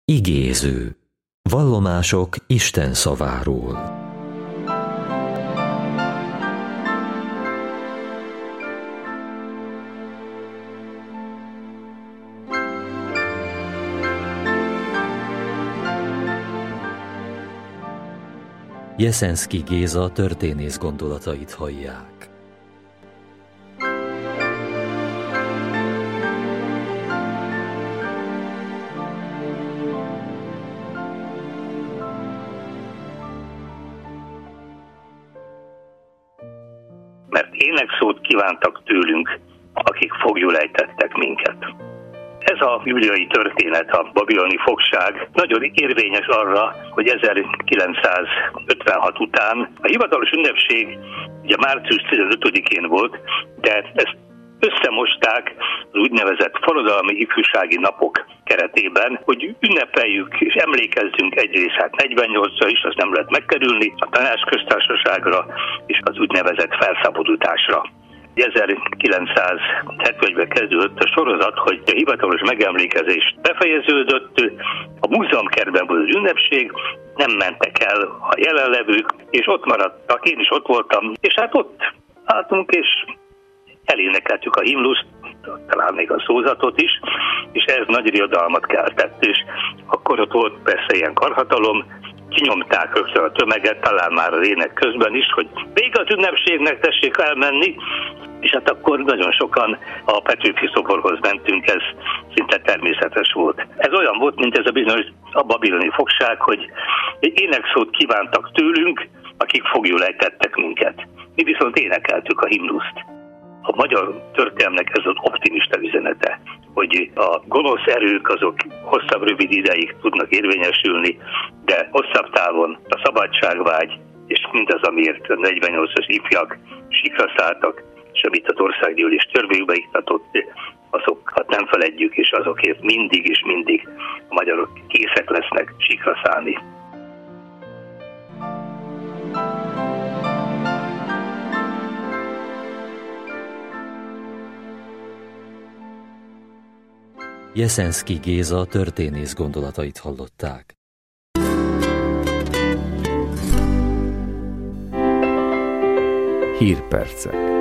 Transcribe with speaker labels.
Speaker 1: Igéző. Vallomások Isten szaváról. Jeszenszky Géza történész gondolatait hallják.
Speaker 2: Mert énekszót kívántak tőlünk, akik foglyul ejtettek minket. Ez a bibliai történet, a babiloni fogság nagyon érvényes arra, hogy 1956 után a hivatalos ünnepség ugye március 15-én volt, de ezt összemosták az úgynevezett forradalmi ifjúsági napok keretében, hogy ünnepeljük és emlékezzünk egyrészt 48-ra is, azt nem lehet megkerülni, a Tanácsköztársaságra és az úgynevezett felszabadításra. 1971-ben kezdődött a sorozat, hogy a hivatalos megemlékezés befejeződött, a múzeumkertben volt az ünnepség, nem mentek el a jelenlevők, és ott maradtak, én is ott voltam, és hát ott álltunk, és elénekeltük a himnuszt, talán még a szózatot is, és ez nagy riadalmat keltett, és akkor ott volt persze ilyen karhatalom, kinyomták rögtön a tömeget, talán már az ének közben is, hogy vége az ünnepségnek, tessék elmenni, és hát akkor nagyon sokan a Petőfi szoborhoz mentünk, ez szinte természetes volt. Ez olyan volt, mint ez a bizonyos a babiloni fogság, hogy egy énekszót kívántak tőlünk, akik foglyul ejtettek minket. Mi viszont énekeltük a himnuszt. A magyar történelmnek ez az optimista üzenete, hogy a gonosz erők azok hosszabb, rövid ideig tudnak érvényesülni, de hosszabb távon a szabadságvágy, és mindaz, amiért a 48-as ifjak sikra szálltak, és amit az országgyűlés törvénybe iktatott, azokat nem feledjük, és azokért mindig és mindig a magyarok készek lesznek sikra szállni.
Speaker 1: Jeszenszky Géza történész gondolatait hallották.
Speaker 3: Hírpercek.